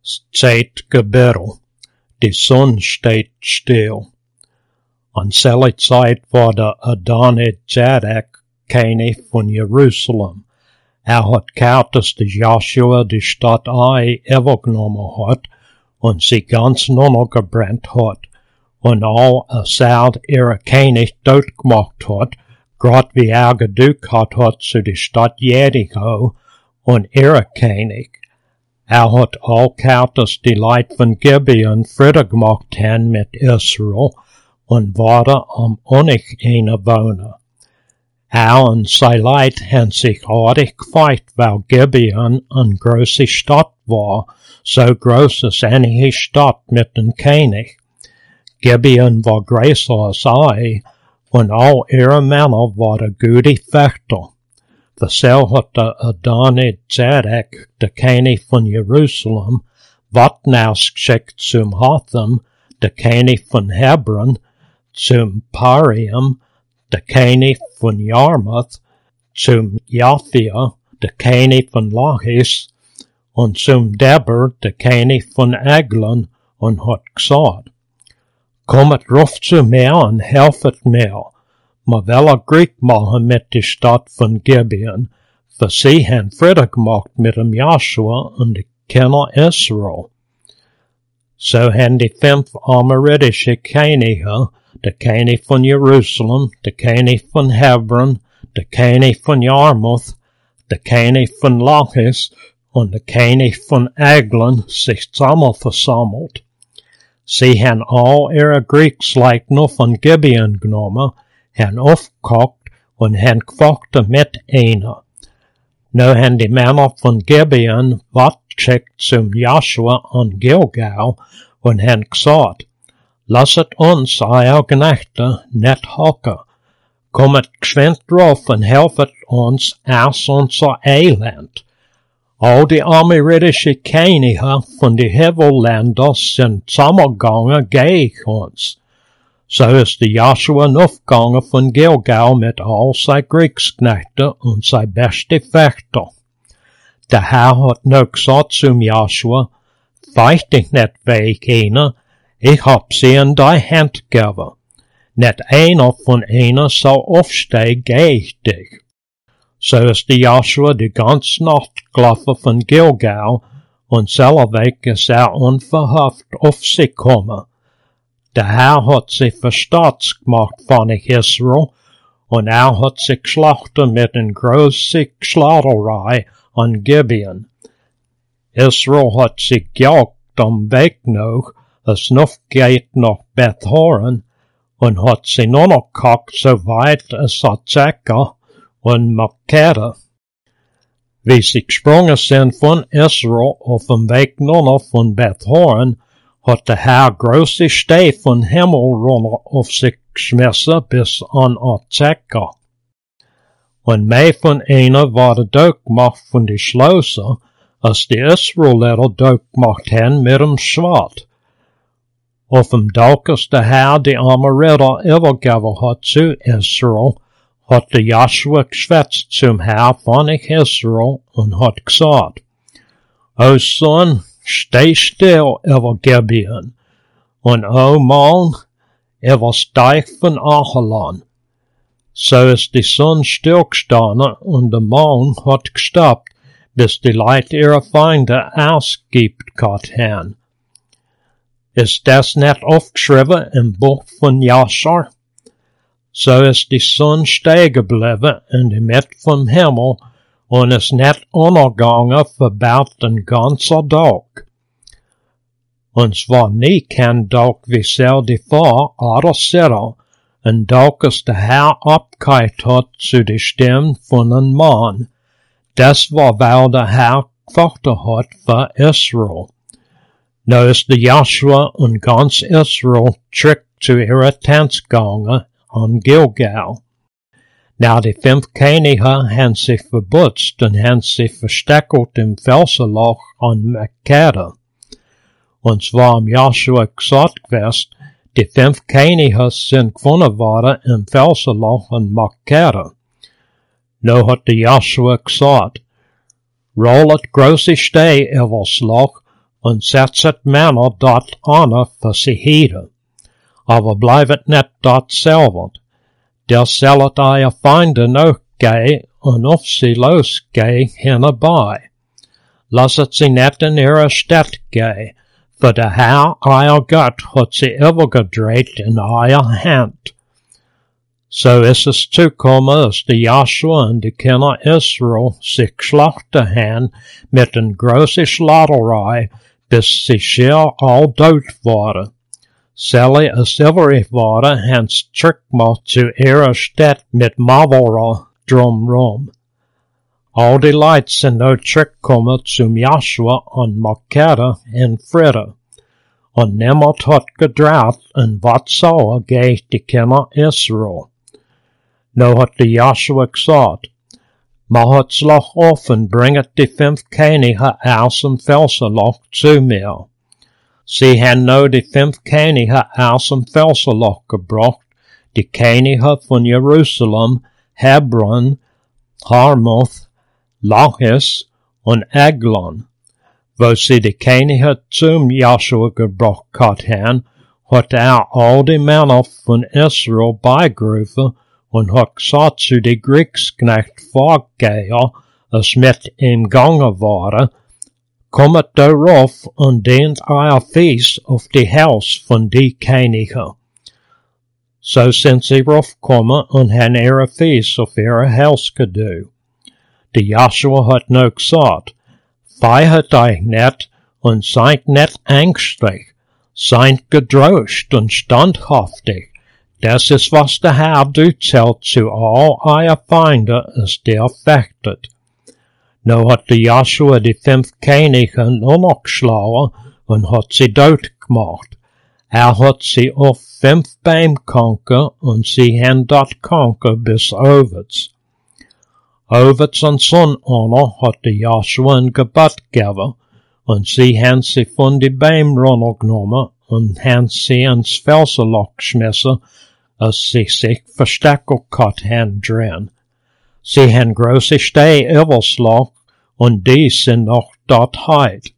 Zeit gebirrel, die Sonne steht still. An selbe Zeit war der Adonijadek König von Jerusalem. Hat gehört, dass der Joshua die Stadt Ai übergenommen hat und sie ganz niedergebrannt hat und all Assad ihre König dort gemacht hat, grad wie geduckt hat zu der Stadt Jericho und ihre König. Hat all gehört, dass die Leute von Gibeon Friede gemacht haben mit Israel und waren am Onich wohnen. Und seine Leute haben sich hartig gefeit, weil Gibeon eine große Stadt war, so groß als eine Stadt mit einem König. Gibeon war größer als Ai, und all ihre Männer waren gute Fechter. Versel hat der Adonijadek, der König von Jerusalem, Waffen ausgeschickt zum Hotham, der König von Hebron, zum Pariam, der König von Jarmuth, zum Japhia, der König von Lachis, und zum Deber, der König von Eglon, und hat gesagt, kommet ruf zu mir und helfet mir. Man will Krieg machen mit der Stadt von Gibeon, für sie haben Friede gemacht mit dem Joshua und die Kinder Israel. So haben die 5 amorittische Könige, der König von Jerusalem, der König von Hebron, der König von Jarmuth, der König von Lachis und der König von Eglon sich zusammen versammelt. Sie haben all ihre Kriegsleute von Gibeon genommen, haben aufgekocht und haben gefochten mit einer. Nu haben die Männer von Gibeon Watt geschickt zum Joshua an Gilgal und haben gesagt, lasset uns, euer Knechte, nicht hocken. Kommet geschwind drauf und helfet uns aus unser Elend. All die amorittische Könige von den Hevelländern sind zusammengegangen gegen uns. So ist der Joshua aufgegangen von Gilgal mit all seinen Kriegsknechten und seinen besten Fechter. Der Herr hat nu gesagt zum Joshua, feicht dich nicht wegen ihnen, ich hab sie in deine Hand gegeben. Nicht einer von ihnen soll aufstehen gegen dich. So ist der Joshua die ganze Nacht gelaufen von Gilgal und selber Weg ist unverhofft auf sie gekommen. Der Herr hat sie verstaats gemacht von Israel und hat sie geschlachtet mit einer großen Schlachterei an Gibeon. Israel hat sie gejagt am Weg noch, es noch geht nach Beth-horon und hat sie nur noch gehackt so weit als Azekah und Makkeda. Wie sie gesprungen sind von Israel auf dem Weg nur noch von Beth-horon, hat der Herr große Steh von Himmel runter auf sich geschmissen bis an Azekah. Und mehr von ihnen waren durchgemacht von die Schlösser, als die Israeliter durchgemacht haben mit dem Schwert. Auf dem Tag, als der Herr die Amoriter übergeben hat zu Israel, hat der Joshua geschwätzt zum Herr von Israel und hat gesagt, O Sohn, steh still über Gibeon, und O Mann, über das Deich von Achelon. So ist die Sonne stillgestanden und der Mond hat gestoppt, bis die Leute ihre Feinde ausgibt haben. Ist das nicht aufgeschrieben im Buch von Jascher? So ist die Sonne stehen geblieben in der Mitte vom Himmel und ist nicht untergegangen für bald den ganzen Tag. Und es war nie kein Tag wie sel die vor oder sitter, ein Tag, als der Herr abgehört hat zu der Stimme von einem Mann. Das war, weil der Herr gefochten hat für Israel. Nu ist der Joshua und ganz Israel zurück zu ihrer Tanz gegangen an Gilgal. Na, die 5 Könige haben sich verbutzt und haben sich versteckt im Felsenloch an Makkeda. Und zwar am Joshua gesagt gewesen, die 5 Könige sind gewonnen worden im Felsenloch an Makkeda. Nu hat der Joshua gesagt, rollet große Steh über das Loch und setzt Männer dort an für sie hieden. Aber blijft net dort selber. Der zellet eier Feinde noch gei, und of sie losgei hinerbei. Lasset sie net in ihre Stadt gei, für der Herr, euer Gott, hat sie übergedreht in euer Hand. So ist es zukommen, als die Joshua und die Kinder Israel sich geschlachten haben mit een große Schlachterei, bis sie schier all dood waren. Sally als überig waren, haben sie zurückgemacht zu ihrer Stadt mit Mavora drumrum. All die Leute sind nu zurückgekommen zum Joshua und Makeda in Friede. Und niemand hat gedraht en wat sauer gegen die Kinder Israel. Nu hat die Joshua gesagt, macht slag auf und bringet die 5 Könige aus dem Felsenloch zu mir. Sie haben nu die 5 Könige aus dem Felsenloch gebracht, die Könige von Jerusalem, Hebron, Harmoth, Lachis und Eglon. Wo sie die Könige zum Joshua gebracht haben, hat all die Männer von Israel beigerufen und hat gesagt zu die Kriegsknecht Vorgeher, als mit ihm gange waren, kommet darauf und dient euer Fies auf die Haus von die Könige. So sind sie raufgekommen und haben ihre Fies auf ihre Haus gedu. Die Joshua hat nu gesagt, feiert euch net und seid net ängstlich, seid gedrost und standhaftig. Das ist, was der Herr zählt zu all euer Feinde, als der fechtet. Nu hat der Joshua die 5 Könige nur noch geschlagen und hat sie tot gemacht. Hat sie auf 5 Beine konken und sie haben dort konken bis ovets. Ovets und Sonne hat der Joshua ein Gebet gegeben und sie haben sie von die Beine runtergenommen und haben sie ins Felsenloch geschmissen, als sie sich versteckelt haben drin. Sie haben große Steine übers Loch und die sind noch dort heit.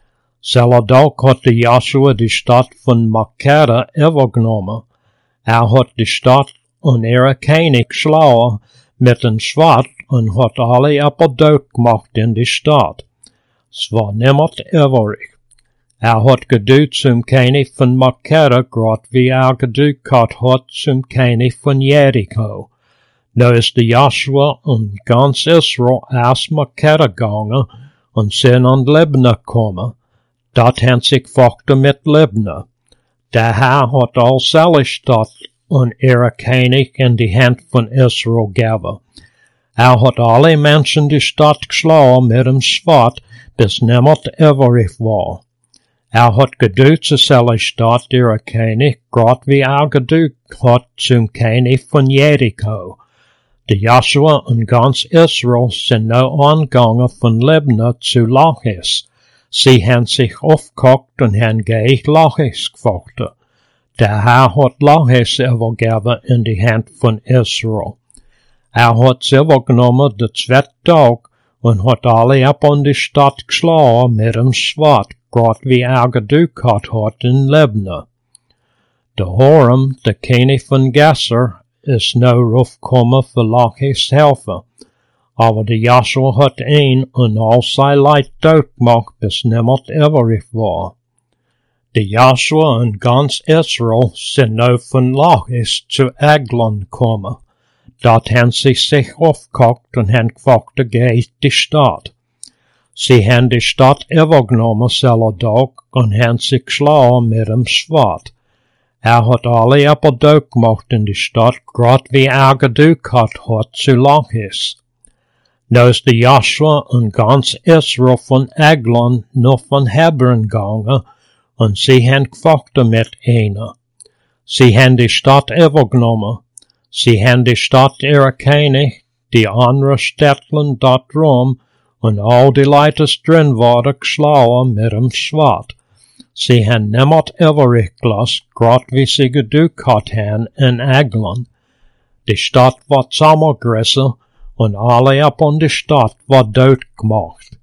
Selber hat der Joshua die Stadt von Makeda übergenommen. Hat die Stadt und ihre König geschlagen mit dem Schwert und hat alle abgedot gemacht in die Stadt. Es war niemand übrig. Hat gedut zum König von Makeda, grad wie gedut hat zum König von Jericho. Nu ist der Joshua und ganz Israel aus Makeda gegangen und sind an Libna gekommen. Dort haben sie gefochten mit Libna. Der Herr hat all seine Stadt und ihre König in die Hand von Israel gegeben. Hat alle Menschen die Stadt geschlagen mit dem Schwert, bis niemand übrig war. Hat gedut zu seiner Stadt ihre König, grad wie gedut hat zum König von Jericho. Der Joshua und ganz Israel sind nu angegangen von Libna zu Lachis. Sie haben sich aufgehockt und haben gegen Lachis gefochten. Der Herr hat Lachis übergeben in die Hand von Israel. Hat sie übergenommen den 2. Tag und hat alle ab an die Stadt geschlagen mit dem Schwert, grad wie gedut hat in Libna. Der Horam, der König von Gesser, ist nu raufgekommen für Lachis helfen. Aber der Joshua hat ihn und all sein Leid tot gemacht, bis niemand übrig war. Der Joshua und ganz Israel sind nu von Lachis zu Eglon gekommen. Dort haben sie sich aufgehockt und haben gefochten gegen die Stadt. Sie haben die Stadt übergenommen, selber Tag, und haben sie geschlagen mit dem Schwert. Hat alle abgedot gemacht in die Stadt, grad wie gedut hat zu Lachis. Nu ist der Joshua und ganz Israel von Eglon nur von Hebron gegangen, und sie haben gefochten mit ihnen. Sie haben die Stadt übergenommen. Sie haben die Stadt ihrer König, die anderen Städtlen dort rum, und all die Leute drin waren geschlagen mit dem Schwert. Sie haben niemand übrig gelassen, grad wie sie gedut haben in Eglon. Die Stadt war zusammengerissen und alle ab an die Stadt war tot gemacht.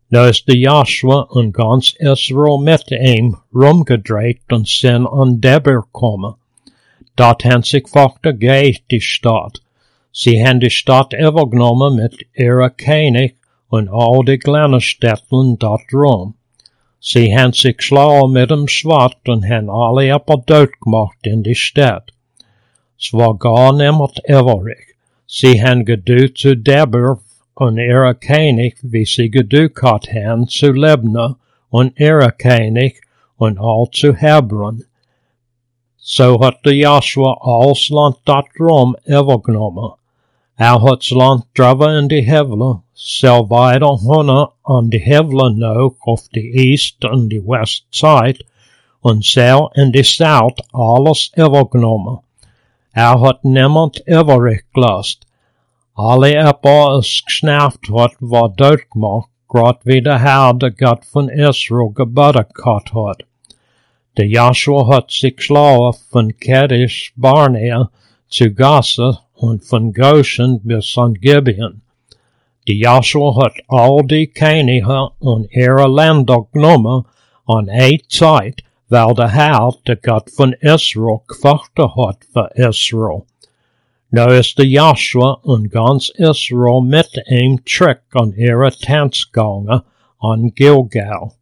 Nou is de Joshua en gans Israel met hem rumgedreht en zijn aan Debir komen. Dat hen zich vochte geest die stad. Sie haben die Stadt overgenomen met ihre König en al die kleine stedten dat rum. Sie haben sich slagen mit dem Schwert en haben alle aber doodgemacht in die Stadt. Es war gar niemand übrig. Sie haben geduwd zu Debir en ihre König, wie sie geduwd had haben zu Libna en ihre König en al zu Hebron. So had de Joshua alles land dat rum overgenomen. Had land draven in de hevelen, zo weiter hunne aan de hevelen nog of de east en de west side, en zo in de south alles overgenomen. Had niemand übrig gelassen. Alle Äpfel is gesnaft war doodgemacht, grad wie de Herr de God van Israel geboden had. De Joshua had sich geslagen van Kadesh Barnea zu Gaza en van Goshen bis an Gibeon. De Joshua had al die Könige en ihre Länder genommen an een tijd, weil de Herr de God van Israel gevochten had voor Israel. Nou is de Joshua en gans Israel met hem terug aan ihre Tanzgange an Gilgal.